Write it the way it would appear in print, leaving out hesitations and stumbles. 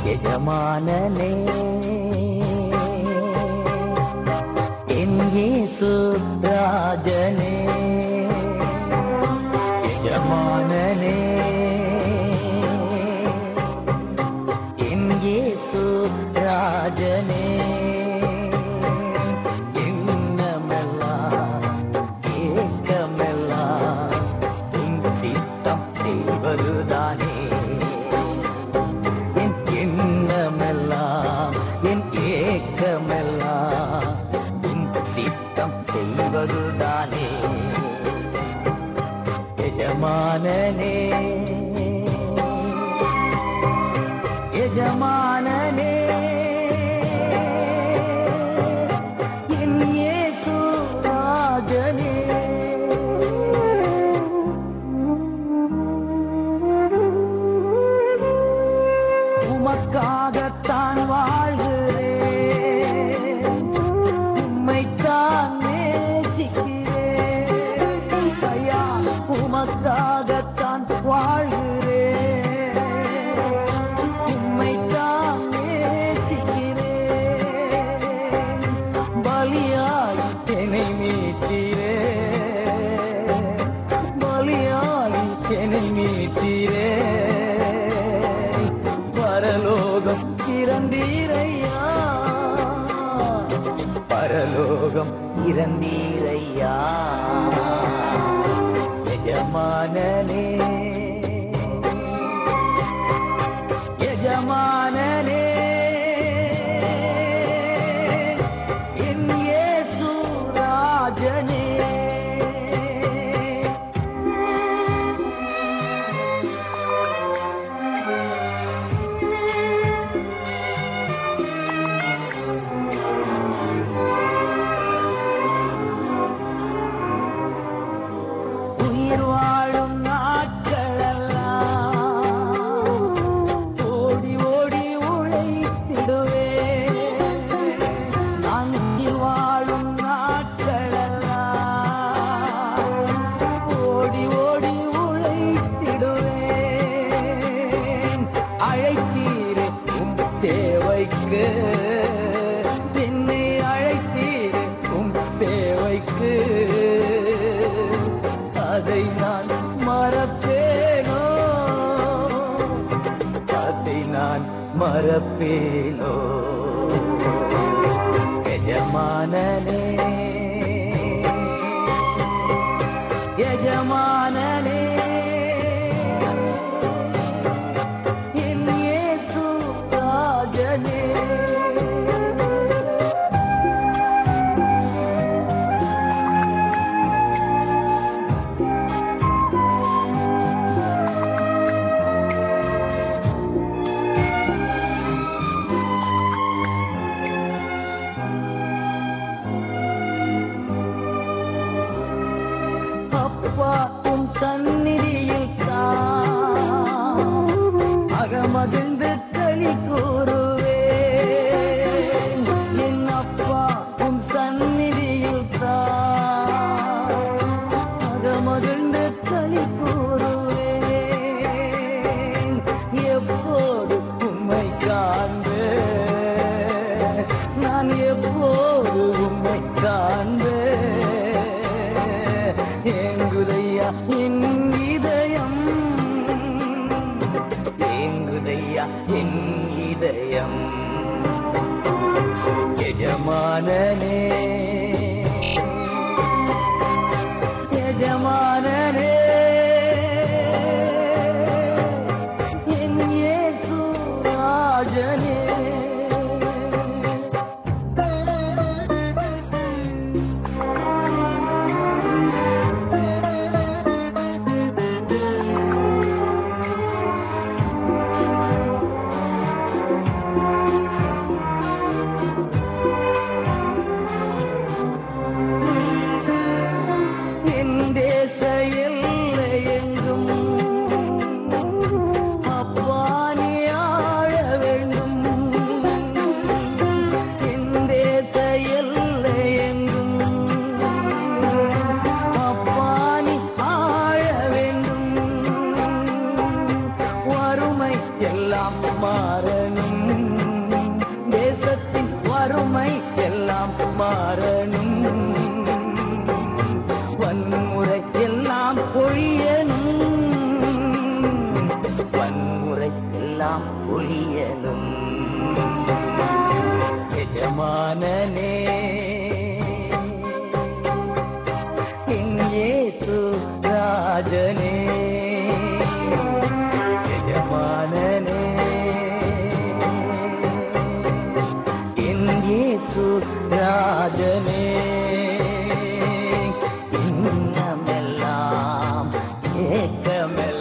எஜமானனே என் இயேசு ராஜனே எஜமானனே என் இயேசு ராஜனே எண்ணமெல்லாம் ஏக்கமெல்லாம் உன் சித்தம் செய்வதுதானே எண்ணமெல்லாம் என் ஏக்கமெல்லாம் உன் சித்தம் செய்வதுதானே எஜமானனே எஜமானனே என் இயேசு ராஜனே உமக்காகத்தான் வாழ்கிறேன் உம்மைத்தான் நேசிக்கிறேன் ஐயா உமக்காகத்தான் வாழ்கிறேன் உம்மைத்தான் நேசிக்கிறேன் பலியாய் என்னை மீட்டீரேன் பலியாய் என்னை மீட்டீரேன் பரலோகம் இறந்தீரையா பரலோகம் இறந்தீரையா எஜமானனே எஜமானனே என் இயேசு ராஜனே உயிர் வாழும் நாட்களெல்லாம் ஓடி ஓடி உழைத்திடுவேன் நான் உயிர் வாழும் நாட்களெல்லாம் ஓடி ஓடி உழைத்திடுவேன் அழைத்தீரே உம் தேவைக்கு என்னை அழைத்தீரே உம் தேவைக்கு அதை நான் மறப்பேனோ அதை நான் மறப்பேனோ எஜமானனே எஜமானனே என் இயேசு ராஜனே அப்பா உம் சந்நிதியில் தான் அகமகிழ்ந்து களி கூறுவேன் என் அப்பா உம் சந்நிதியில் தான் அகமகிழ்ந்து களி கூறுவேன் எப்போது உம்மை காண்பேன் நான் எப்போது உம்மை காண்பேன் ஏங்குதையா என் இதயம் ஏங்குதையா என் இதயம் எஜமானனே எஜமானனே என் இயேசு ராஜனே எல்லாம் மாறணும் எல்லாம் ஒளியலும் எஜமானனே என் இயேசு ராஜனே எஜமானனே என் இயேசு ராஜனே இன்னமெல்லாம் ஏக்கமெல்லாம்